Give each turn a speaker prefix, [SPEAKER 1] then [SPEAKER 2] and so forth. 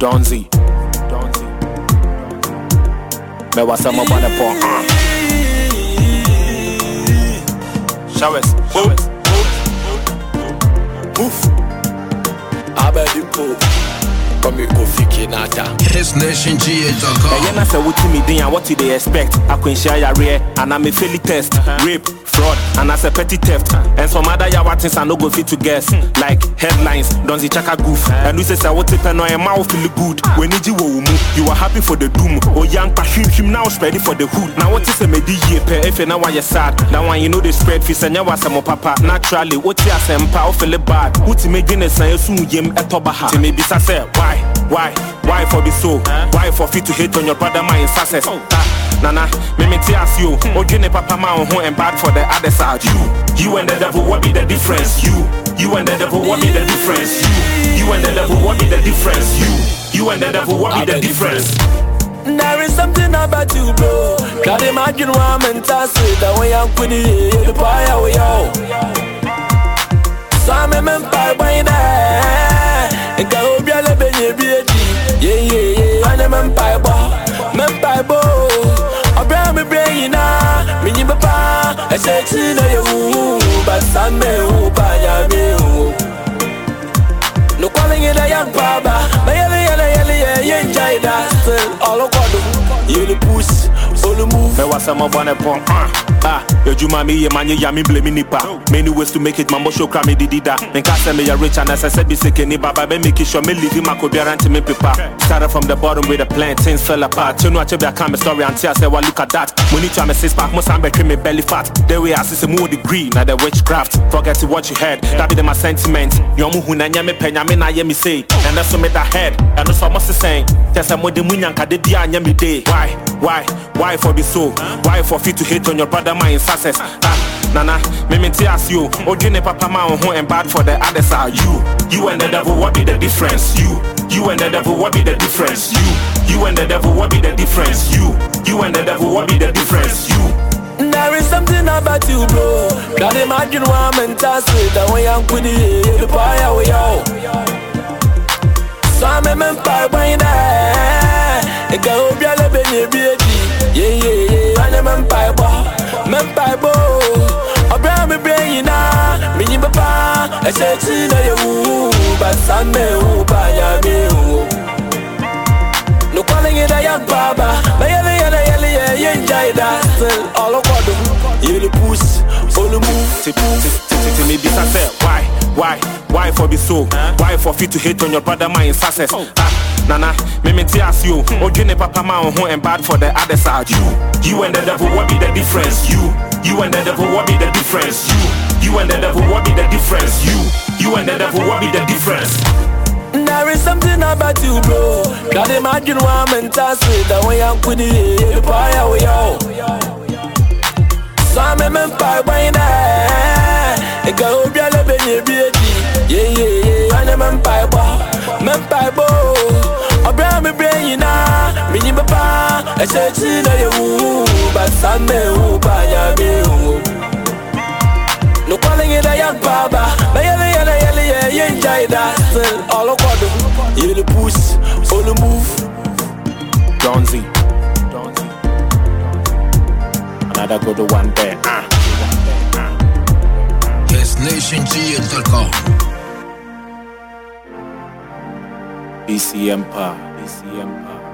[SPEAKER 1] Donzi. Me was some about the pong. Showers. Move. Abediko.
[SPEAKER 2] HitsNationGA.com.
[SPEAKER 1] And I say what to me then what do they expect? I can share your rare and I'm a fairly test. Rape, fraud, and as a petty theft. And some other yawa things I no go fit to guess. Like headlines, Donzi Chaka goof. And we say what if I know your mouth feel good. When you are happy for the doom. Oh young him now spread it for the hood. Now what is a medi year per if you know why you're sad. Now when you know the spread fees and you was some papa. Naturally, what you are saying power feel bad. What's making a sign soon yem at Tobaha. To maybe say why for the soul? Why for fit to hate on your brother my success? Nana, me ask you, Ojine Papa Ma and bad for the other side. You and the devil, what be the difference? You and the devil, what be the difference? You and the devil, what be the difference? You and the devil, what be the difference?
[SPEAKER 3] There is something about you, bro. Can't imagine what I'm meant to say. That way I'm quitting the fire we all. So I'm a man by there. And go be a baby. Yeah, I'm a man by bo. I bring me brain now. Me papa, I say to you, but some me who buy me. No calling it a young papa. You enjoy that still all of God. You the push, all the move.
[SPEAKER 1] There was some of one upon your Jumami, man, you yammy blaming nipa. Many ways to make it, Mambo show crammy dida. Then cast me a rich and as I said, be sick any baba, making sure me leave him a cobian to me paper. Started from the bottom with the plan, things fell apart. You know, I tell you, I can't story until I say, well, look at that. When you try me 6 pack, most I'm between me belly fat. The way I see more degree, now the witchcraft. Forget to what you heard, that be my sentiment. Yomu Hunanya me penya me na ye me say. And that's what made that head, and that's what must saying. Just a more than Munyanka de dia and yami day. Why for the soul? Why for fit to hate on your brother my success? Nana, me ask you, Ojine Papa Ma and bad for the other side. You and the devil, what be the difference? You and the devil, what be the difference? You and the devil, what be the difference? You and the devil, what be the difference?
[SPEAKER 3] There is something about you, bro. Can't imagine what I'm meant to say. That way I'm quitting the fire we all. So I'm a man by there. And go be a baby. Yeah, I'm a man by bo. I bring me brain now. Me papa, I say to you, but some me who buy me. No calling it a young papa. You enjoy that still all of God. You the push, all the move.
[SPEAKER 1] Maybe I said why for the soul? Why for fit to hate on your brother my success? Nana, me ask you, Ojine Papa Ma and bad for the other side. You and the devil, what be the difference? You and the devil, what be the difference? You and the devil, what be the difference? You and the devil, what be the difference?
[SPEAKER 3] There is something about you, bro. Can't imagine what I'm meant to say. That way I'm quitting the fire we all. So I'm a man by there. And go be a baby. Yeah, I'm a man by bo. I bring me brain now. Me papa, I say to you, but some me who buy me. No calling it a young papa. You enjoy that still all of God. You the push, all the move.
[SPEAKER 1] Donzi. Another good one there.
[SPEAKER 2] HitsNationGA.com.
[SPEAKER 1] BC Empire.